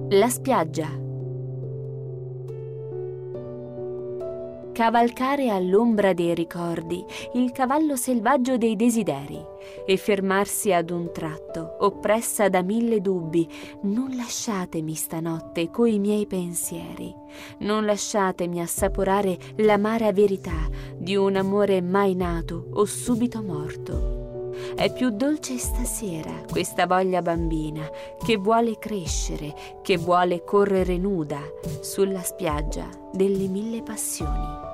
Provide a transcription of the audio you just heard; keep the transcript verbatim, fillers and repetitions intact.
La spiaggia. Cavalcare all'ombra dei ricordi, il cavallo selvaggio dei desideri, e fermarsi ad un tratto, oppressa da mille dubbi. Non lasciatemi stanotte coi miei pensieri, non lasciatemi assaporare l'amara verità di un amore mai nato o subito morto. È più dolce stasera questa voglia bambina che vuole crescere, che vuole correre nuda sulla spiaggia delle mille passioni.